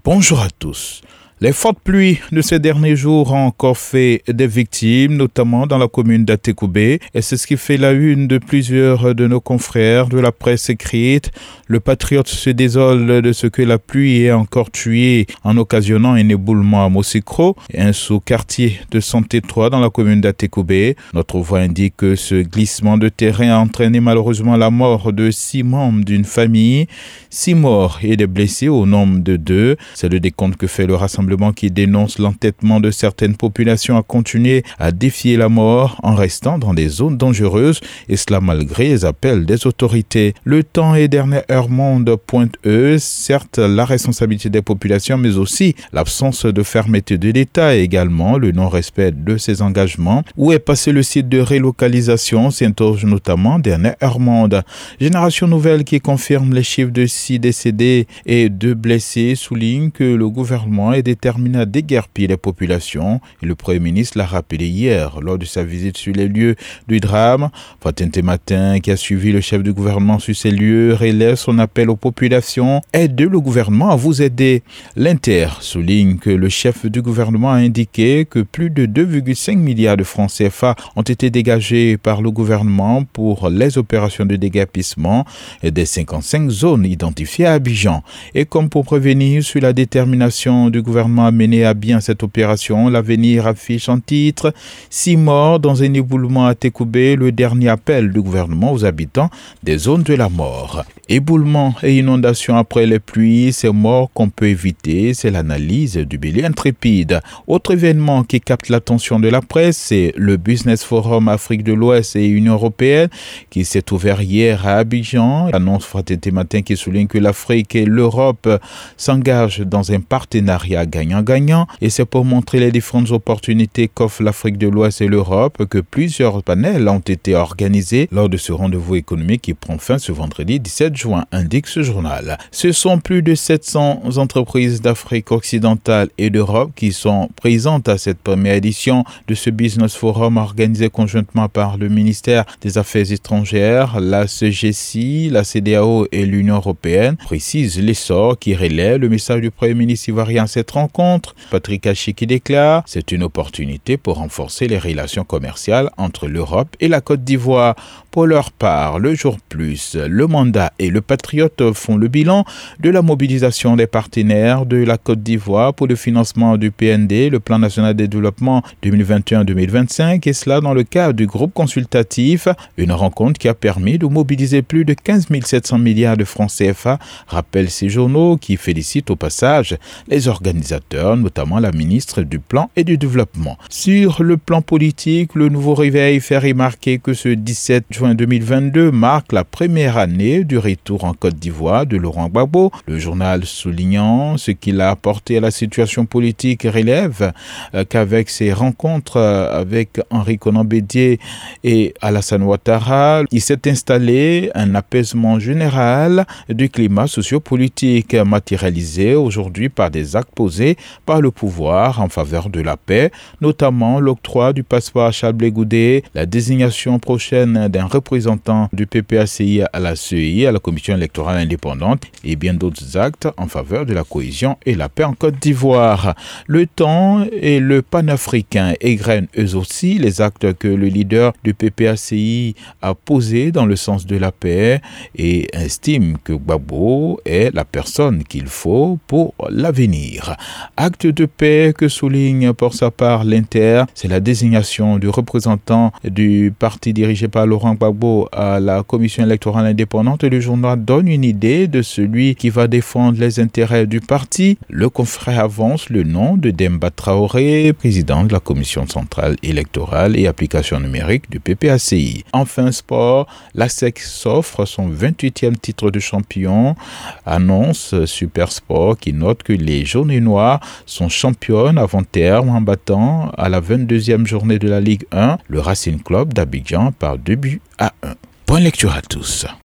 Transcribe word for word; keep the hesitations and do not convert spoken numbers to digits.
Bonjour à tous. Les fortes pluies de ces derniers jours ont encore fait des victimes, notamment dans la commune d'Atekoubé, et c'est ce qui fait la une de plusieurs de nos confrères de la presse écrite. Le patriote se désole de ce que la pluie ait encore tué en occasionnant un éboulement à Mosikro, un sous-quartier de Santé trois dans la commune d'Atekoubé. Notre voix indique que ce glissement de terrain a entraîné malheureusement la mort de six membres d'une famille, six morts et des blessés au nombre de deux. C'est le décompte que fait le rassemblement qui dénonce l'entêtement de certaines populations à continuer à défier la mort en restant dans des zones dangereuses, et cela malgré les appels des autorités. Le temps et dernière heure monde pointe eux, certes la responsabilité des populations, mais aussi l'absence de fermeté de l'État et également le non-respect de ses engagements. Où est passé le site de relocalisation, s'interroge notamment dernière heure monde. Génération Nouvelle qui confirme les chiffres de six décédés et deux blessés souligne que le gouvernement est déterminé à déguerpir les populations, et le Premier ministre l'a rappelé hier lors de sa visite sur les lieux du drame. Fatin Tematin, qui a suivi le chef du gouvernement sur ces lieux, relève son appel aux populations: aidez le gouvernement à vous aider. L'Inter souligne que le chef du gouvernement a indiqué que plus de deux virgule cinq milliards de francs C F A ont été dégagés par le gouvernement pour les opérations de déguerpissement des cinquante-cinq zones identifiées à Abidjan. Et comme pour prévenir sur la détermination du gouvernement à mener à bien cette opération, l'avenir affiche en titre six morts dans un éboulement à Atekoubé, le dernier appel du gouvernement aux habitants des zones de la mort. Éboulement et inondation après les pluies, ces morts qu'on peut éviter, c'est l'analyse du Bélier Intrépide. Autre événement qui capte l'attention de la presse, c'est le Business Forum Afrique de l'Ouest et Union Européenne qui s'est ouvert hier à Abidjan. Annonce Fraternité Matin qui souligne que l'Afrique et l'Europe s'engagent dans un partenariat gagnant-gagnant, et c'est pour montrer les différentes opportunités qu'offrent l'Afrique de l'Ouest et l'Europe que plusieurs panels ont été organisés lors de ce rendez-vous économique qui prend fin ce vendredi dix-sept juin, indique ce journal. Ce sont plus de sept cents entreprises d'Afrique occidentale et d'Europe qui sont présentes à cette première édition de ce Business Forum organisé conjointement par le ministère des Affaires étrangères, la C G C I, la C D A O et l'Union européenne, précise l'essor qui relaie le message du Premier ministre ivoirien à cette rencontre. Patrick Hachi qui déclare: c'est une opportunité pour renforcer les relations commerciales entre l'Europe et la Côte d'Ivoire. Pour leur part, le jour plus, le mandat et le patriote font le bilan de la mobilisation des partenaires de la Côte d'Ivoire pour le financement du P N D, le Plan national de développement deux mille vingt et un à deux mille vingt-cinq, et cela dans le cadre du groupe consultatif. Une rencontre qui a permis de mobiliser plus de quinze mille sept cents milliards de francs C F A, rappellent ces journaux qui félicitent au passage les organisateurs, notamment la ministre du Plan et du Développement. Sur le plan politique, le nouveau réveil fait remarquer que ce dix-sept juin deux mille vingt-deux marque la première année du retour en Côte d'Ivoire de Laurent Gbagbo. Le journal soulignant ce qu'il a apporté à la situation politique relève euh, qu'avec ses rencontres euh, avec Henri Konan Bédié et Alassane Ouattara, il s'est installé un apaisement général du climat sociopolitique matérialisé aujourd'hui par des actes posés par le pouvoir en faveur de la paix, notamment l'octroi du passeport à Charles Blé Goudé, la désignation prochaine d'un représentant du P P A C I à la C E I, à la Commission électorale indépendante, et bien d'autres actes en faveur de la cohésion et la paix en Côte d'Ivoire. Le temps et le panafricain égrènent eux aussi les actes que le leader du P P A C I a posés dans le sens de la paix et estime que Gbagbo est la personne qu'il faut pour l'avenir. Acte de paix que souligne pour sa part l'Inter, c'est la désignation du représentant du parti dirigé par Laurent Gbagbo à la Commission électorale indépendante. Le journal donne une idée de celui qui va défendre les intérêts du parti. Le confrère avance le nom de Demba Traoré, président de la Commission centrale électorale et application numérique du P P A C I. Enfin sport, la S E C s'offre son vingt-huitième titre de champion, annonce Super Sport qui note que les jaunes et noirs sont championnes avant terme en battant à la vingt-deuxième journée de la Ligue un le Racing Club d'Abidjan par deux buts à un. Bonne lecture à tous.